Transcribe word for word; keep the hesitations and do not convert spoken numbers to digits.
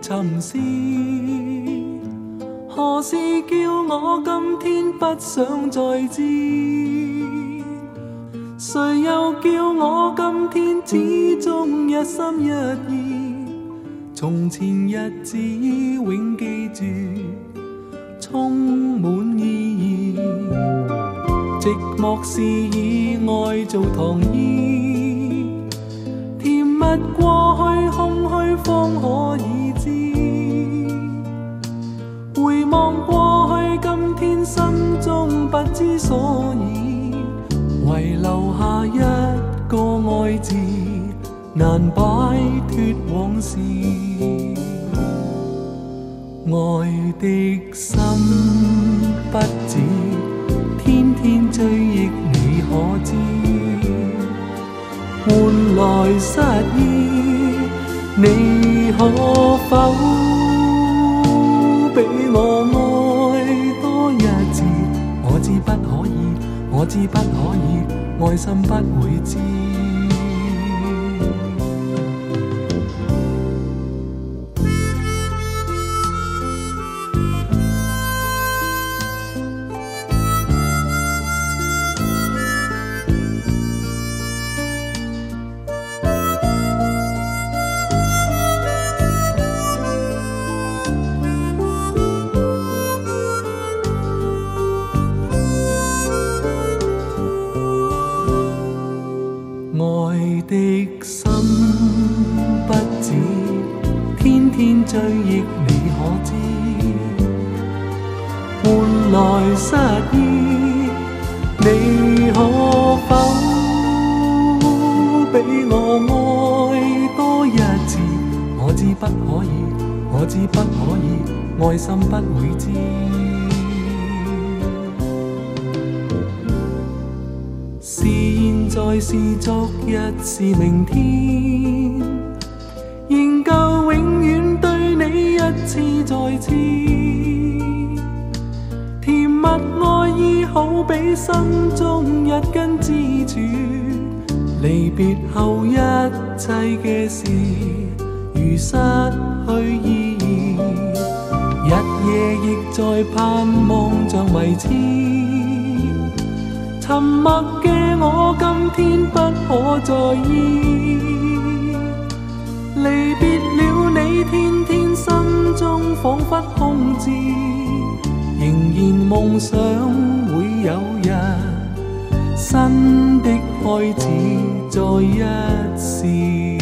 沉思。何事叫我今天不想再知？谁又叫我今天始终一心一意？从前日子永记住，充满意义。寂寞是以爱做糖衣，甜蜜过去空虚方可以知。回望过去，今天心中不知所以，遗留下一个爱字，难摆脱往事。爱的心不止天天追忆，你可知？换来失意，你可否比我爱多一次？我知不可以，我知不可以，愛心不會知。愛的心不止天天追憶，你可知？換來失意，你可否比我愛多一次？我知不可以，我知不可以，愛心不會知。是現在，是昨日，是明天，仍舊永遠對你一次再次。甜蜜愛意好比心中一根支柱，離別後一切嘅事如失去意義，日夜亦在盼望像迷痴。沉默嘅我今天不可在意，離別了你，天天心中彷彿空置，仍然夢想會有日新的開始，再一試。